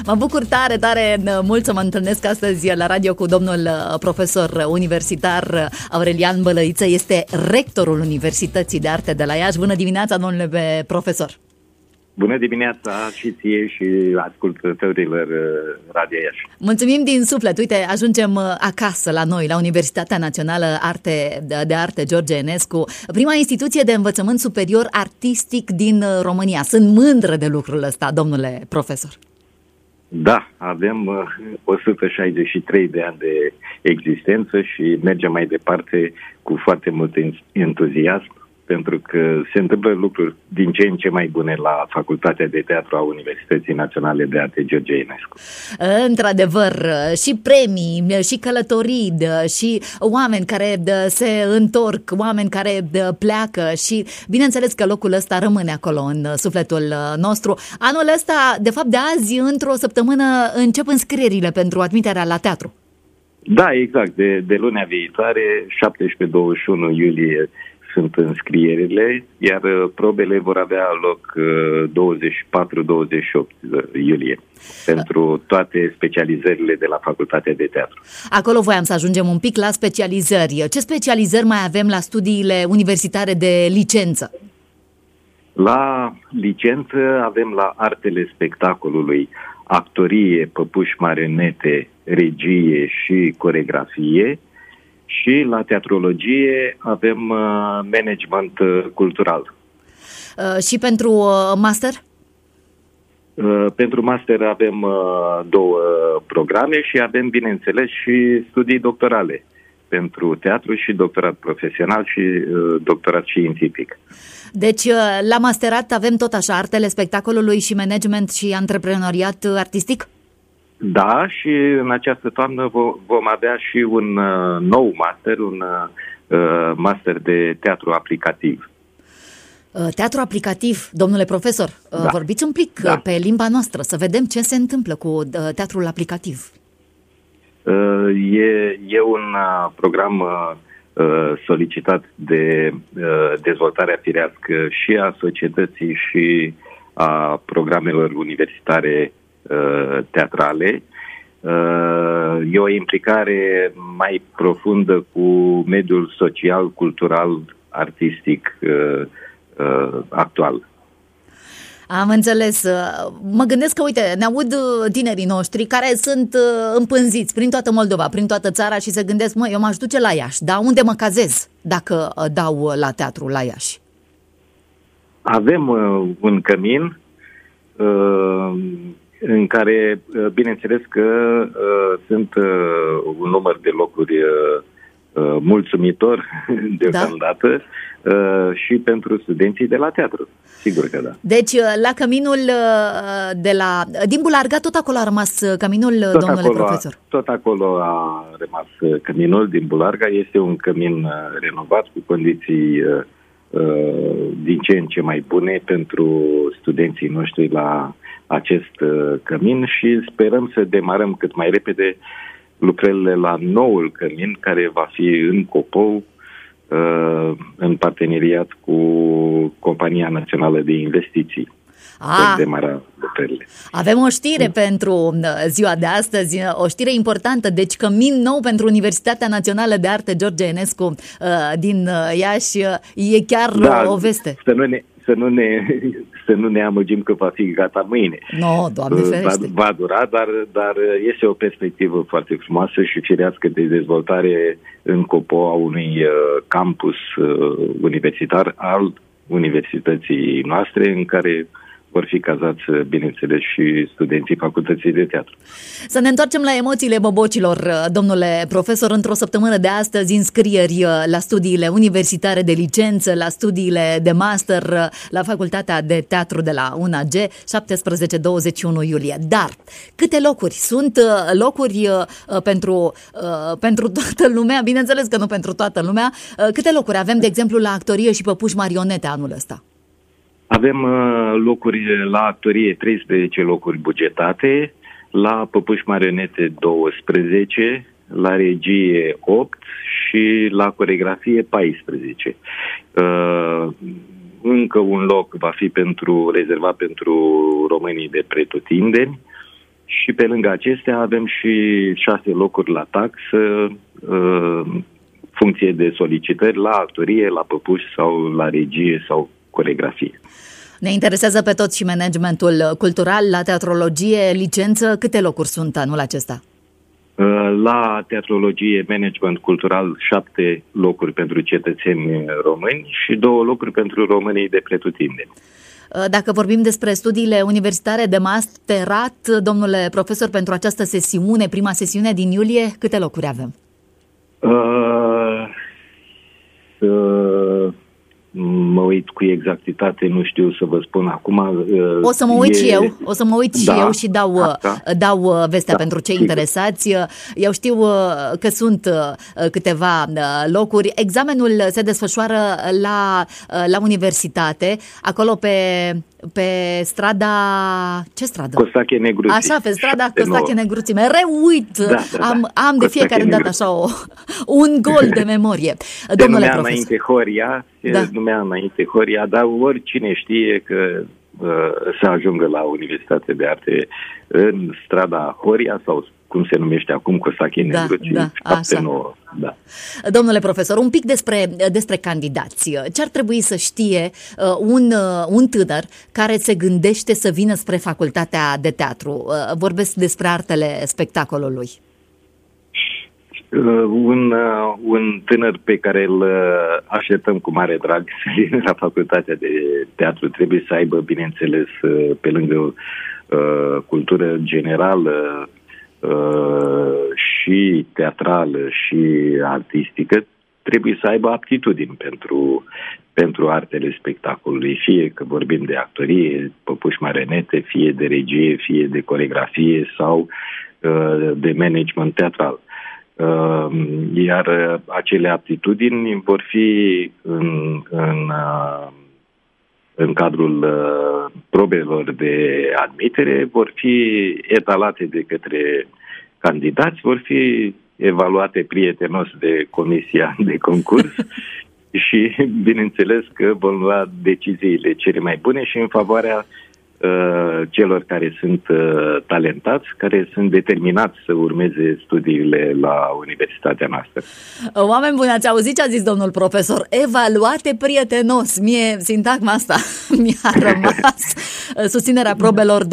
Mă bucur tare, tare mult să mă întâlnesc astăzi la radio cu domnul profesor universitar Aurelian Bălăiță. Este rectorul Universității de Arte de la Iași. Bună dimineața, domnule profesor! Bună dimineața și ție și ascultătorilor Radio Iași. Mulțumim din suflet. Uite, ajungem acasă la noi, la Universitatea Națională de Arte George Enescu, prima instituție de învățământ superior artistic din România. Sunt mândră de lucrul ăsta, domnule profesor. Da, avem 163 de ani de existență și mergem mai departe cu foarte mult entuziasm, pentru că se întâmplă lucruri din ce în ce mai bune la Facultatea de Teatru a Universității Naționale de Arte George Enescu. Într-adevăr, și premii, și călătorii, și oameni care se întorc, oameni care pleacă și bineînțeles că locul ăsta rămâne acolo în sufletul nostru. Anul ăsta, de fapt de azi, într-o săptămână, încep înscrierile pentru admiterea la teatru. Da, exact. De lunea viitoare, 17-21 iulie, sunt înscrierile, iar probele vor avea loc 24-28 iulie pentru toate specializările de la Facultatea de Teatru. Acolo voiam să ajungem un pic la specializări. Ce specializări mai avem la studiile universitare de licență? La licență avem la artele spectacolului, actorie, păpuși, marionete, regie și coregrafie. Și la teatrologie avem management cultural. Și pentru master? Pentru master avem 2 programe și avem, bineînțeles, și studii doctorale pentru teatru și doctorat profesional și doctorat științific. Deci, la masterat avem tot așa artele spectacolului și management și antreprenoriat artistic? Da, și în această toamnă vom avea și un nou master, un master de teatru aplicativ. Teatru aplicativ, domnule profesor, da. Vorbiți un pic pe limba noastră, să vedem ce se întâmplă cu teatrul aplicativ. E un program solicitat de dezvoltarea firească și a societății și a programelor universitare teatrale. E o implicare mai profundă cu mediul social, cultural, artistic actual. Am înțeles. Mă gândesc că, uite, ne aud tinerii noștri care sunt împânziți prin toată Moldova, prin toată țara și se gândesc, eu m-aș duce la Iași, dar unde mă cazez dacă dau la teatru la Iași? Avem un cămin în care, bineînțeles că sunt un număr de locuri mulțumitor deocamdată, și pentru studenții de la teatru. Sigur că da. Deci, la căminul din Bularga, tot acolo a rămas căminul, domnule profesor? Tot acolo a rămas căminul din Bularga. Este un cămin renovat cu condiții din ce în ce mai bune pentru studenții noștri la acest cămin și sperăm să demarăm cât mai repede lucrările la noul cămin, care va fi în Copou, în parteneriat cu Compania Națională de Investiții. Demara lucrările. Avem o știre pentru ziua de astăzi, o știre importantă, deci cămin nou pentru Universitatea Națională de Arte George Enescu din Iași. E chiar o veste. Să nu ne amăgim că va fi gata mâine. No, Doamne ferește. Va dura, dar este o perspectivă foarte frumoasă și firească de dezvoltare în Copou a unui campus universitar al universității noastre, în care vor fi cazați, bineînțeles, și studenții Facultății de Teatru. Să ne întoarcem la emoțiile bobocilor, domnule profesor. Într-o săptămână de astăzi, înscrieri la studiile universitare de licență, la studiile de master, la Facultatea de Teatru de la UNAG, 17-21 iulie. Dar câte locuri? Sunt locuri pentru toată lumea? Bineînțeles că nu pentru toată lumea. Câte locuri avem, de exemplu, la actorie și păpuși marionete anul ăsta? Avem locuri la actorie, 13 locuri bugetate, la păpuși marionete 12, la regie 8 și la coregrafie 14. Încă un loc va fi rezervat pentru românii de pretutindeni Și pe lângă acestea avem și 6 locuri la taxă, funcție de solicitări la actorie, la păpuși sau la regie sau coreografie. Ne interesează pe toți și managementul cultural. La teatrologie, licență, câte locuri sunt anul acesta? La teatrologie, management cultural, 7 locuri pentru cetățeni români și 2 locuri pentru românii de pretutindeni. Dacă vorbim despre studiile universitare de masterat, domnule profesor, pentru această sesiune, prima sesiune din iulie, câte locuri avem? Mă uit cu exactitate, nu știu să vă spun acum. O să mă uit și eu și dau vestea pentru cei interesați. Eu știu că sunt câteva locuri. Examenul se desfășoară la universitate, acolo pe strada... Ce stradă? Costache Negruții. Așa, pe strada Costache Negruții. Mereu uit. Am de fiecare dată așa un gol de memorie. Domnule profesor. Numea înainte Horia, dar oricine știe că să ajungă la Universitatea de Arte în strada Horia sau cum se numește acum, Costache Negruții, 7-9. Da. Domnule profesor, un pic despre candidați. Ce ar trebui să știe un tânăr care se gândește să vină spre facultatea de teatru? Vorbesc despre artele spectacolului. Un tânăr pe care îl așteptăm cu mare drag să vină la facultatea de teatru trebuie să aibă, bineînțeles, pe lângă cultură generală și teatrală și artistică, trebuie să aibă aptitudini pentru artele spectacolului, fie că vorbim de actorie, păpuși marenete, fie de regie, fie de coreografie sau de management teatral. Iar acele aptitudini vor fi în cadrul probelor de admitere, vor fi etalate de către candidați, vor fi evaluate prietenos de comisia de concurs și bineînțeles că vom lua deciziile cele mai bune și în favoarea celor care sunt talentați, care sunt determinați să urmeze studiile la universitatea noastră. Oameni buni, ați auzit ce a zis domnul profesor? Evaluate prietenos. Mie sintagma asta mi-a rămas. Susținerea probelor 24-28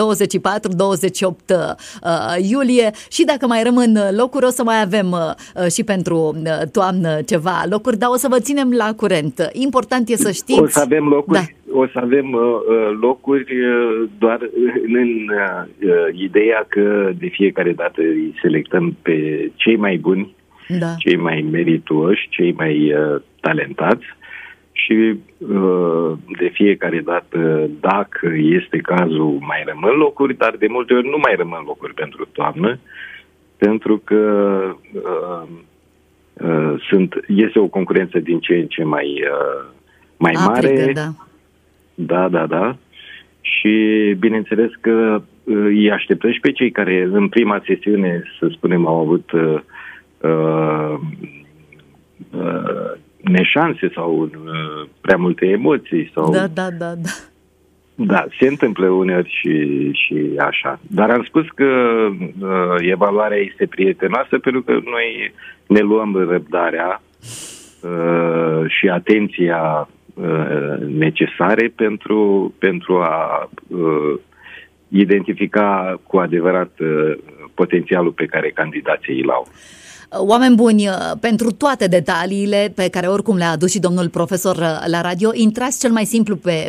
iulie și dacă mai rămân locuri, o să mai avem și pentru toamnă ceva locuri, dar o să vă ținem la curent. Important e să știți... O să avem locuri, da. O să avem locuri doar în ideea că de fiecare dată îi selectăm pe cei mai buni, da. Cei mai merituoși, cei mai talentați și de fiecare dată, dacă este cazul, mai rămân locuri, dar de multe ori nu mai rămân locuri pentru toamnă, pentru că este o concurență din ce în ce mai mare. Da. Și bineînțeles că îi așteptăm și pe cei care în prima sesiune, să spunem, au avut neșanse sau prea multe emoții. Sau... Da. Da, se întâmplă uneori și așa. Dar am spus că evaluarea este prietenoasă pentru că noi ne luăm răbdarea și atenția necesare pentru a identifica cu adevărat potențialul pe care candidații îl au. Oameni buni, pentru toate detaliile pe care oricum le-a adus și domnul profesor la radio, intrați cel mai simplu pe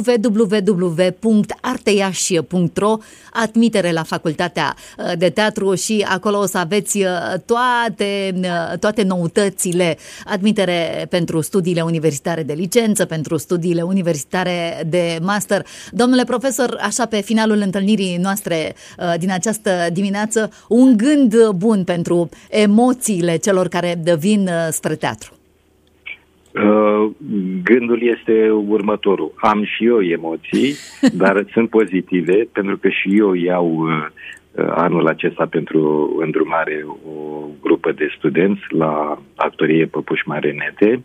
www.arteiași.ro, admitere la facultatea de teatru și acolo o să aveți toate noutățile, admitere pentru studiile universitare de licență, pentru studiile universitare de master. Domnule profesor, așa pe finalul întâlnirii noastre din această dimineață, un gând bun pentru emoțiile celor care vin spre teatru? Gândul este următorul. Am și eu emoții, dar sunt pozitive, pentru că și eu iau anul acesta pentru îndrumare o grupă de studenți la actorie Păpuși Marenete.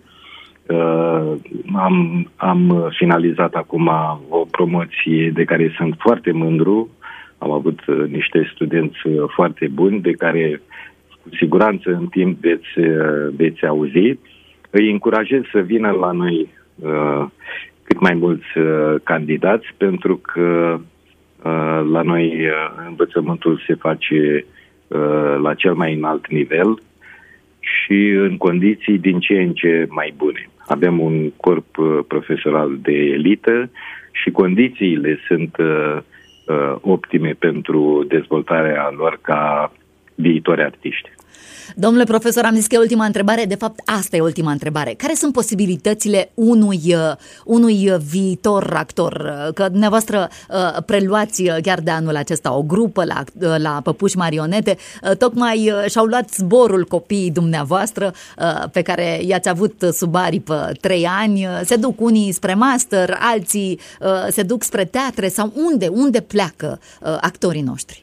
Am finalizat acum o promoție de care sunt foarte mândru. Am avut niște studenți foarte buni, de care cu siguranță în timp veți auzi. Îi încurajez să vină la noi cât mai mulți candidați, pentru că la noi învățământul se face la cel mai înalt nivel și în condiții din ce în ce mai bune. Avem un corp profesoral de elită și condițiile sunt optime pentru dezvoltarea lor ca viitori artiști. Domnule profesor, am zis că e ultima întrebare, de fapt asta e ultima întrebare. Care sunt posibilitățile unui viitor actor? Că dumneavoastră preluați chiar de anul acesta o grupă la Păpuși Marionete, tocmai și-au luat zborul copiii dumneavoastră pe care i-ați avut sub aripă 3 ani, se duc unii spre master, alții se duc spre teatre sau unde pleacă actorii noștri?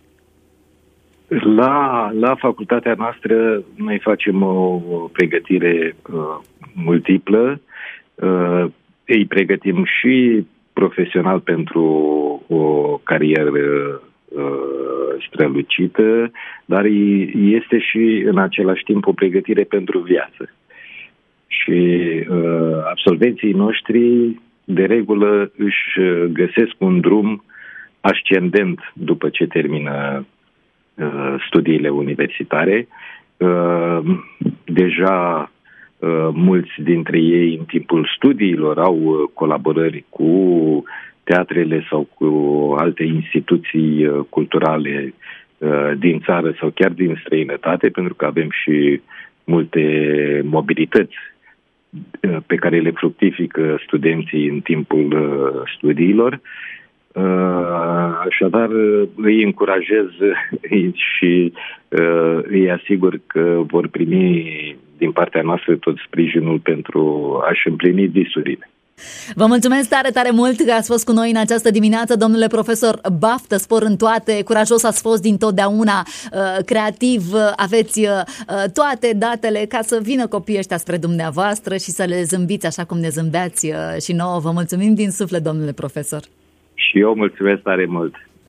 La facultatea noastră noi facem o pregătire multiplă. Îi pregătim și profesional pentru o carieră strălucită, dar este și în același timp o pregătire pentru viață. Și absolvenții noștri de regulă își găsesc un drum ascendent după ce termină studiile universitare. Deja mulți dintre ei în timpul studiilor au colaborări cu teatrele sau cu alte instituții culturale din țară sau chiar din străinătate, pentru că avem și multe mobilități pe care le fructifică studenții în timpul studiilor. Așadar, îi încurajez și îi asigur că vor primi din partea noastră tot sprijinul pentru a-și împlini visurile. Vă mulțumesc tare, tare mult că ați fost cu noi în această dimineață, domnule profesor. Baftă, spor în toate, curajos ați fost dintotdeauna, creativ, aveți toate datele ca să vină copiii ăștia spre dumneavoastră și să le zâmbiți așa cum ne zâmbeați și nouă. Vă mulțumim din suflet, domnule profesor. Și eu mulțumesc tare mult.